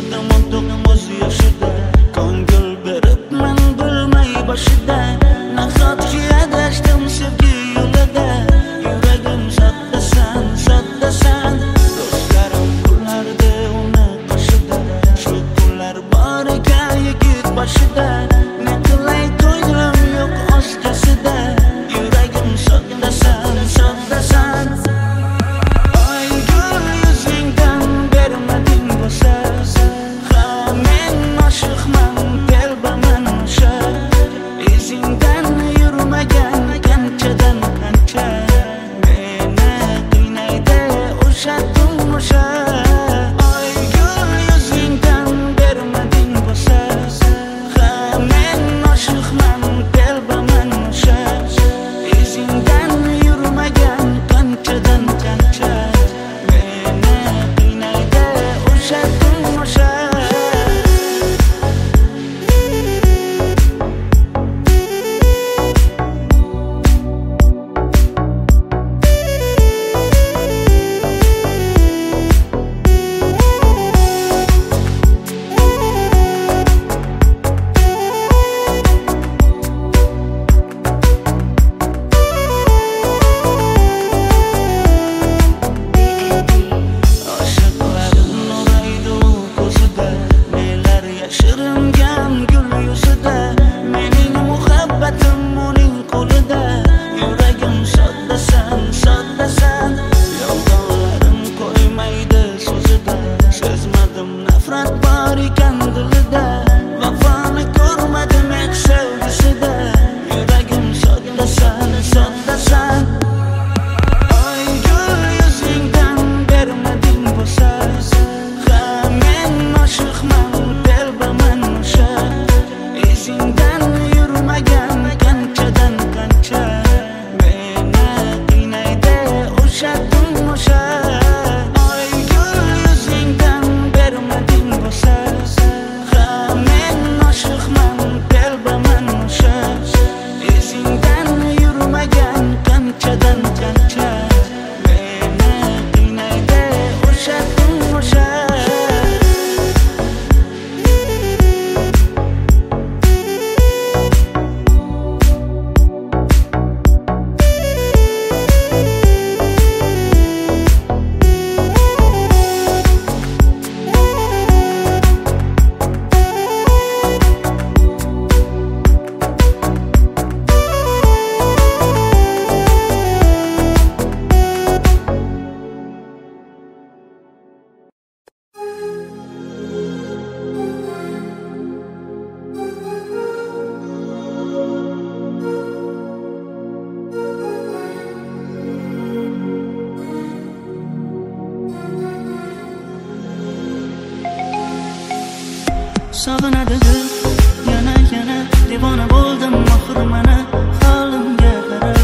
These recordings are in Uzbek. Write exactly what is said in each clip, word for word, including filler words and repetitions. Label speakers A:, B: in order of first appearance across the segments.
A: Sog'inadi dil yana yana, devona bo'ldim oxir mana holimga qarab.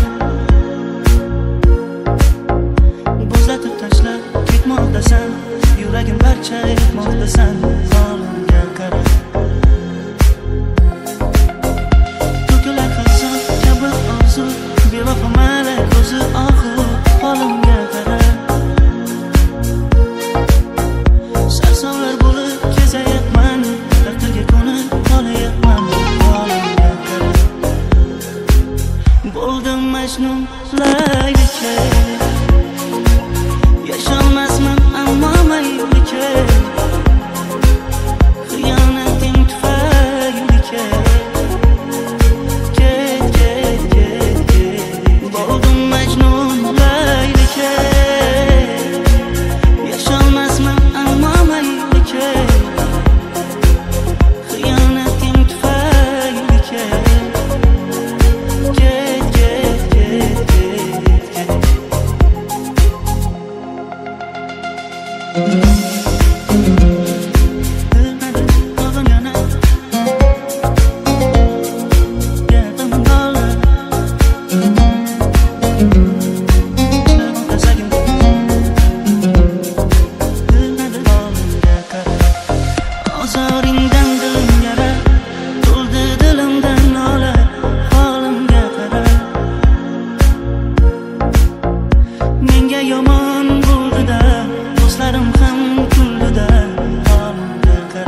A: Bo'zlatib tashlab ketmoqdasan, yuragim parcha etmoqdasan holimga qarab. To'kilar xazon kabi orzu, bevafo malak ko'zi ohu holimga qarab. Sarsonlar bo'lib kezayapman, taqdirga ko'nib qolayapman holimga qarab. Bo'ldim Majnun laylikka, yasholmasman ammo mayliga, xiyonating tufayliga. Ket, ket, ket, ket. Bo'ldim Majnun laylikka, yasholmasman ammo mayliga, xiyonating tufayliga. Ket, ket, ket, ket, ket. Ozoringdan dilim yara, to'ldi dilimdan nola holimga qarab. Menga yomon bo'ldi-da, do'stlarim ham kuldi-da holimga qarab.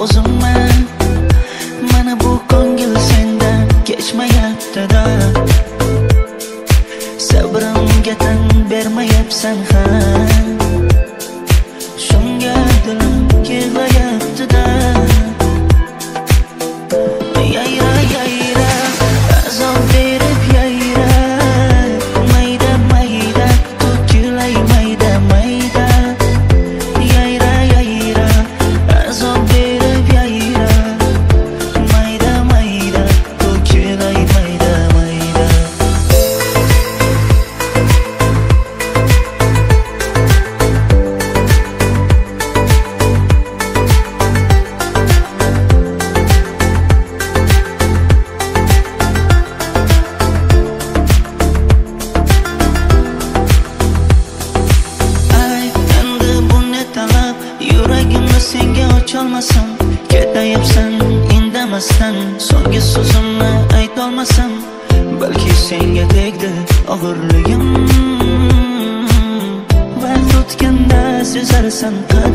A: o'zimman. Mana bu ko'ngil sendan kechmayapti-da. Sabrimga tan bermayapsan ham. Shunga dilim yig'layapti-da. Yayra yayra azob berib yayra, mayda mayda to'kilay mayda mayda. Yayra yayra azob berib yayra, mayda mayda to'kilay mayda mayda. Yuragimni senga ocholmasam, ketayapsan indamasdan. So'nggi so'zimni aytolmasam, balki senga tegdi og'irligim. Vaqt o'tganda sezarsan qadr